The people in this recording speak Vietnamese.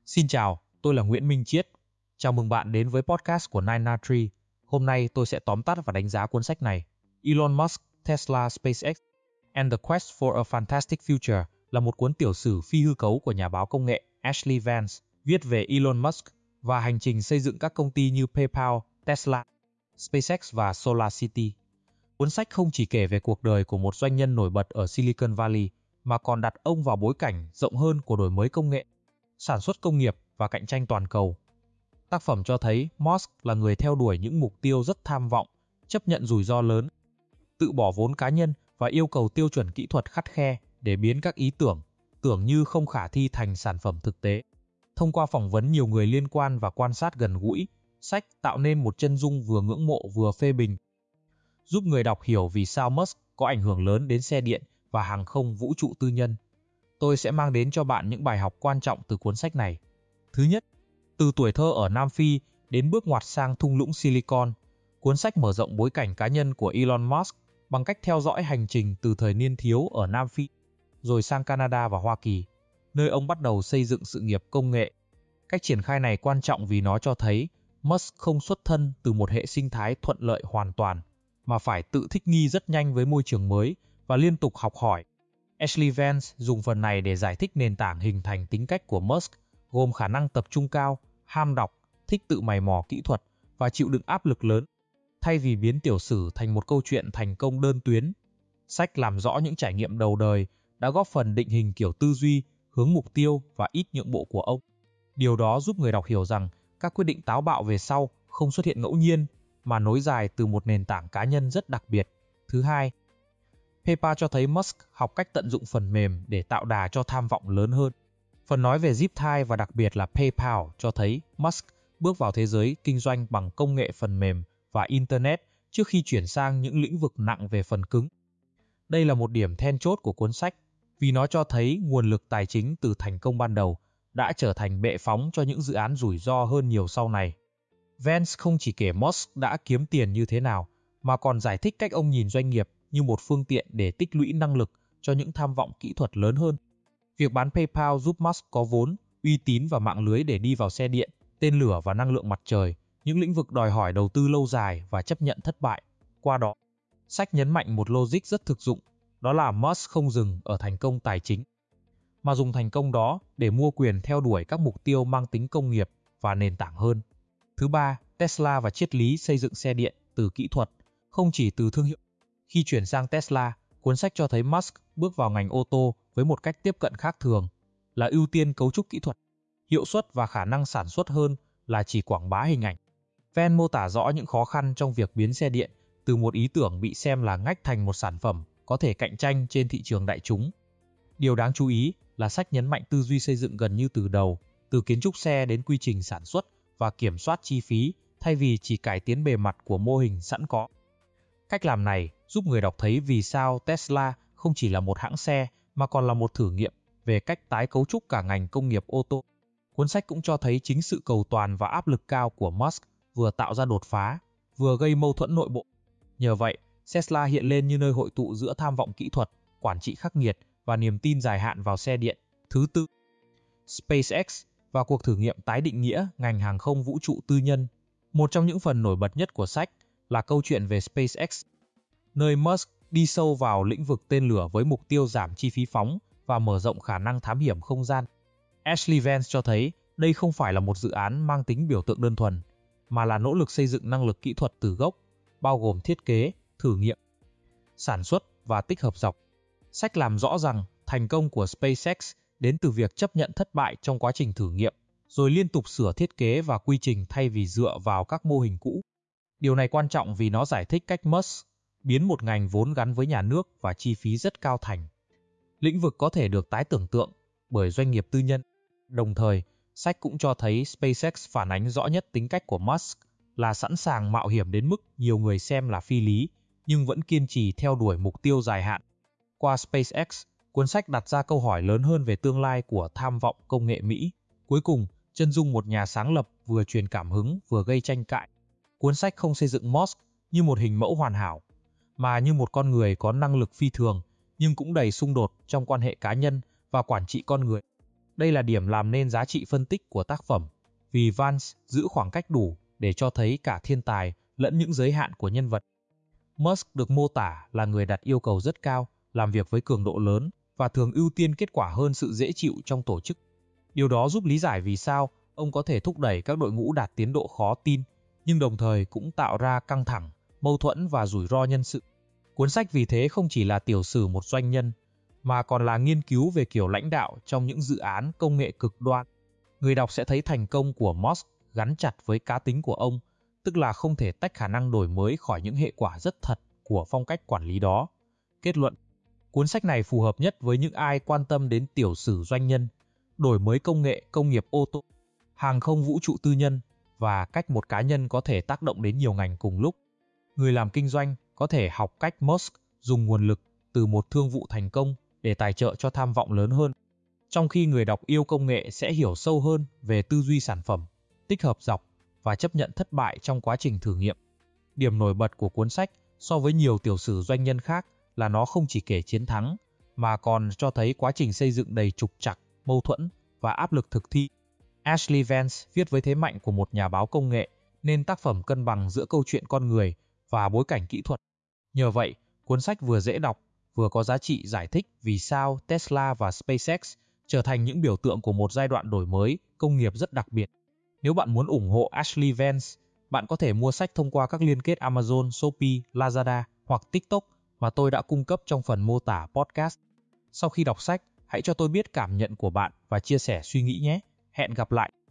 Xin chào, tôi là Nguyễn Minh Chiết. Chào mừng bạn đến với podcast của 9na3. Hôm nay tôi sẽ tóm tắt và đánh giá cuốn sách này. Elon Musk, Tesla, SpaceX and the Quest for a Fantastic Future là một cuốn tiểu sử phi hư cấu của nhà báo công nghệ Ashley Vance, viết về Elon Musk và hành trình xây dựng các công ty như PayPal, Tesla, SpaceX và SolarCity. Cuốn sách không chỉ kể về cuộc đời của một doanh nhân nổi bật ở Silicon Valley, mà còn đặt ông vào bối cảnh rộng hơn của đổi mới công nghệ, sản xuất công nghiệp và cạnh tranh toàn cầu. Tác phẩm cho thấy Musk là người theo đuổi những mục tiêu rất tham vọng, chấp nhận rủi ro lớn, tự bỏ vốn cá nhân và yêu cầu tiêu chuẩn kỹ thuật khắt khe để biến các ý tưởng như không khả thi thành sản phẩm thực tế. Thông qua phỏng vấn nhiều người liên quan và quan sát gần gũi, sách tạo nên một chân dung vừa ngưỡng mộ vừa phê bình, giúp người đọc hiểu vì sao Musk có ảnh hưởng lớn đến xe điện và hàng không vũ trụ tư nhân. Tôi sẽ mang đến cho bạn những bài học quan trọng từ cuốn sách này. Thứ nhất, từ tuổi thơ ở Nam Phi đến bước ngoặt sang thung lũng Silicon, cuốn sách mở rộng bối cảnh cá nhân của Elon Musk bằng cách theo dõi hành trình từ thời niên thiếu ở Nam Phi, rồi sang Canada và Hoa Kỳ, nơi ông bắt đầu xây dựng sự nghiệp công nghệ. Cách triển khai này quan trọng vì nó cho thấy Musk không xuất thân từ một hệ sinh thái thuận lợi hoàn toàn, mà phải tự thích nghi rất nhanh với môi trường mới và liên tục học hỏi. Ashley Vance dùng phần này để giải thích nền tảng hình thành tính cách của Musk, gồm khả năng tập trung cao, ham đọc, thích tự mày mò kỹ thuật và chịu đựng áp lực lớn. Thay vì biến tiểu sử thành một câu chuyện thành công đơn tuyến, sách làm rõ những trải nghiệm đầu đời đã góp phần định hình kiểu tư duy, hướng mục tiêu và ít nhượng bộ của ông. Điều đó giúp người đọc hiểu rằng các quyết định táo bạo về sau không xuất hiện ngẫu nhiên, mà nối dài từ một nền tảng cá nhân rất đặc biệt. Thứ hai, PayPal cho thấy Musk học cách tận dụng phần mềm để tạo đà cho tham vọng lớn hơn. Phần nói về Zip-Tie và đặc biệt là PayPal cho thấy Musk bước vào thế giới kinh doanh bằng công nghệ phần mềm và Internet trước khi chuyển sang những lĩnh vực nặng về phần cứng. Đây là một điểm then chốt của cuốn sách, vì nó cho thấy nguồn lực tài chính từ thành công ban đầu đã trở thành bệ phóng cho những dự án rủi ro hơn nhiều sau này. Vance không chỉ kể Musk đã kiếm tiền như thế nào, mà còn giải thích cách ông nhìn doanh nghiệp như một phương tiện để tích lũy năng lực cho những tham vọng kỹ thuật lớn hơn. Việc bán PayPal giúp Musk có vốn, uy tín và mạng lưới để đi vào xe điện, tên lửa và năng lượng mặt trời, những lĩnh vực đòi hỏi đầu tư lâu dài và chấp nhận thất bại. Qua đó, sách nhấn mạnh một logic rất thực dụng, đó là Musk không dừng ở thành công tài chính, mà dùng thành công đó để mua quyền theo đuổi các mục tiêu mang tính công nghiệp và nền tảng hơn. Thứ ba, Tesla và triết lý xây dựng xe điện từ kỹ thuật, không chỉ từ thương hiệu. Khi chuyển sang Tesla, cuốn sách cho thấy Musk bước vào ngành ô tô với một cách tiếp cận khác thường, là ưu tiên cấu trúc kỹ thuật, hiệu suất và khả năng sản xuất hơn là chỉ quảng bá hình ảnh. Vance mô tả rõ những khó khăn trong việc biến xe điện từ một ý tưởng bị xem là ngách thành một sản phẩm có thể cạnh tranh trên thị trường đại chúng. Điều đáng chú ý là sách nhấn mạnh tư duy xây dựng gần như từ đầu, từ kiến trúc xe đến quy trình sản xuất và kiểm soát chi phí, thay vì chỉ cải tiến bề mặt của mô hình sẵn có. Cách làm này giúp người đọc thấy vì sao Tesla không chỉ là một hãng xe mà còn là một thử nghiệm về cách tái cấu trúc cả ngành công nghiệp ô tô. Cuốn sách cũng cho thấy chính sự cầu toàn và áp lực cao của Musk vừa tạo ra đột phá, vừa gây mâu thuẫn nội bộ. Nhờ vậy, Tesla hiện lên như nơi hội tụ giữa tham vọng kỹ thuật, quản trị khắc nghiệt và niềm tin dài hạn vào xe điện. Thứ tư, SpaceX và cuộc thử nghiệm tái định nghĩa ngành hàng không vũ trụ tư nhân. Một trong những phần nổi bật nhất của sách là câu chuyện về SpaceX, nơi Musk đi sâu vào lĩnh vực tên lửa với mục tiêu giảm chi phí phóng và mở rộng khả năng thám hiểm không gian. Ashley Vance cho thấy đây không phải là một dự án mang tính biểu tượng đơn thuần, mà là nỗ lực xây dựng năng lực kỹ thuật từ gốc, bao gồm thiết kế, thử nghiệm, sản xuất và tích hợp dọc. Sách làm rõ rằng thành công của SpaceX đến từ việc chấp nhận thất bại trong quá trình thử nghiệm, rồi liên tục sửa thiết kế và quy trình thay vì dựa vào các mô hình cũ. Điều này quan trọng vì nó giải thích cách Musk biến một ngành vốn gắn với nhà nước và chi phí rất cao thành lĩnh vực có thể được tái tưởng tượng bởi doanh nghiệp tư nhân. Đồng thời, sách cũng cho thấy SpaceX phản ánh rõ nhất tính cách của Musk là sẵn sàng mạo hiểm đến mức nhiều người xem là phi lý, nhưng vẫn kiên trì theo đuổi mục tiêu dài hạn. Qua SpaceX, cuốn sách đặt ra câu hỏi lớn hơn về tương lai của tham vọng công nghệ Mỹ. Cuối cùng, chân dung một nhà sáng lập vừa truyền cảm hứng vừa gây tranh cãi. Cuốn sách không xây dựng Musk như một hình mẫu hoàn hảo, mà như một con người có năng lực phi thường, nhưng cũng đầy xung đột trong quan hệ cá nhân và quản trị con người. Đây là điểm làm nên giá trị phân tích của tác phẩm, vì Vance giữ khoảng cách đủ để cho thấy cả thiên tài lẫn những giới hạn của nhân vật. Musk được mô tả là người đặt yêu cầu rất cao, làm việc với cường độ lớn và thường ưu tiên kết quả hơn sự dễ chịu trong tổ chức. Điều đó giúp lý giải vì sao ông có thể thúc đẩy các đội ngũ đạt tiến độ khó tin, nhưng đồng thời cũng tạo ra căng thẳng, mâu thuẫn và rủi ro nhân sự. Cuốn sách vì thế không chỉ là tiểu sử một doanh nhân, mà còn là nghiên cứu về kiểu lãnh đạo trong những dự án công nghệ cực đoan. Người đọc sẽ thấy thành công của Musk gắn chặt với cá tính của ông, tức là không thể tách khả năng đổi mới khỏi những hệ quả rất thật của phong cách quản lý đó. Kết luận, cuốn sách này phù hợp nhất với những ai quan tâm đến tiểu sử doanh nhân, đổi mới công nghệ, công nghiệp ô tô, hàng không vũ trụ tư nhân và cách một cá nhân có thể tác động đến nhiều ngành cùng lúc. Người làm kinh doanh có thể học cách Musk dùng nguồn lực từ một thương vụ thành công để tài trợ cho tham vọng lớn hơn, trong khi người đọc yêu công nghệ sẽ hiểu sâu hơn về tư duy sản phẩm, tích hợp dọc và chấp nhận thất bại trong quá trình thử nghiệm. Điểm nổi bật của cuốn sách so với nhiều tiểu sử doanh nhân khác là nó không chỉ kể chiến thắng, mà còn cho thấy quá trình xây dựng đầy trục trặc, mâu thuẫn và áp lực thực thi. Ashley Vance viết với thế mạnh của một nhà báo công nghệ, nên tác phẩm cân bằng giữa câu chuyện con người và bối cảnh kỹ thuật. Nhờ vậy, cuốn sách vừa dễ đọc, vừa có giá trị giải thích vì sao Tesla và SpaceX trở thành những biểu tượng của một giai đoạn đổi mới công nghiệp rất đặc biệt. Nếu bạn muốn ủng hộ Ashley Vance, bạn có thể mua sách thông qua các liên kết Amazon, Shopee, Lazada hoặc TikTok mà tôi đã cung cấp trong phần mô tả podcast. Sau khi đọc sách, hãy cho tôi biết cảm nhận của bạn và chia sẻ suy nghĩ nhé. Hẹn gặp lại!